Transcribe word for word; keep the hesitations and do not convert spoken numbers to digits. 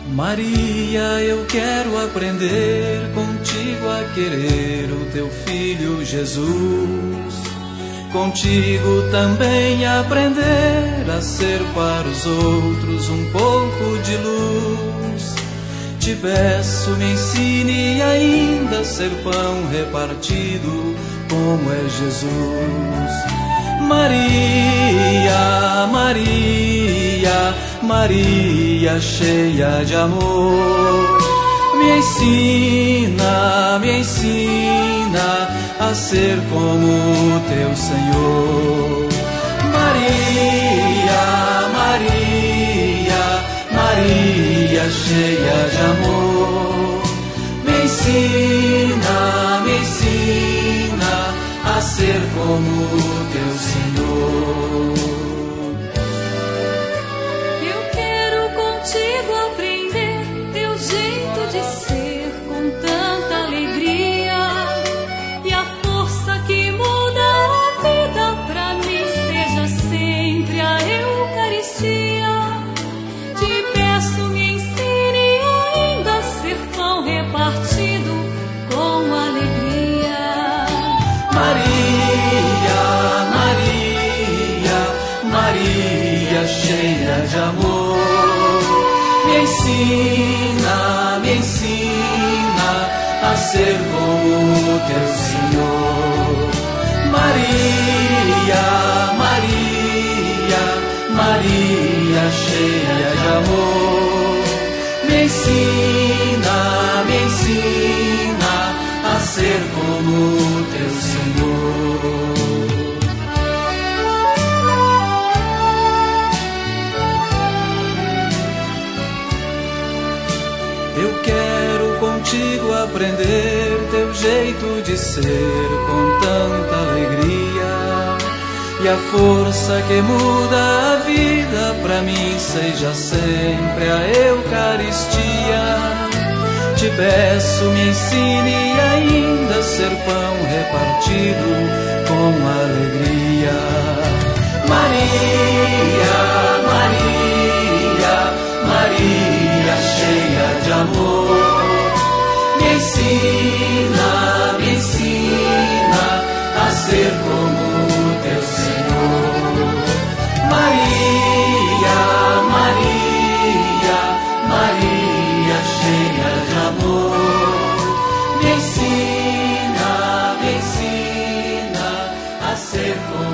Maria, eu quero aprender contigo a querer o teu filho Jesus. Contigo também aprender a ser para os outros um pouco de luz. Te peço, me ensine ainda a ser pão repartido como é Jesus. Maria, Maria, Maria cheia de amor, me ensina, me ensina a ser como teu Senhor. Maria, Maria, Maria cheia de amor, me ensina, me ensina a ser como teu Senhor. Eu quero contigo aprender teu jeito de ser com tanta alegria, e a força que muda a vida pra mim seja sempre a Eucaristia. Te peço, me ensine ainda a ser pão repartido com alegria. Maria, Maria, Maria cheia de amor, me ensina, me ensina a ser como teu Senhor. Maria, Maria, Maria cheia de amor, me ensina, me ensina a ser como teu Senhor. Eu quero contigo aprender teu jeito de ser com tanta alegria, e a força que muda a vida pra mim seja sempre a Eucaristia. Te peço, me ensine ainda a ser pão repartido com alegria. Maria, Maria, Maria cheia de amor, me ensina, me ensina a ser como teu Senhor. Maria, Maria, Maria cheia de amor, me ensina, me ensina a ser como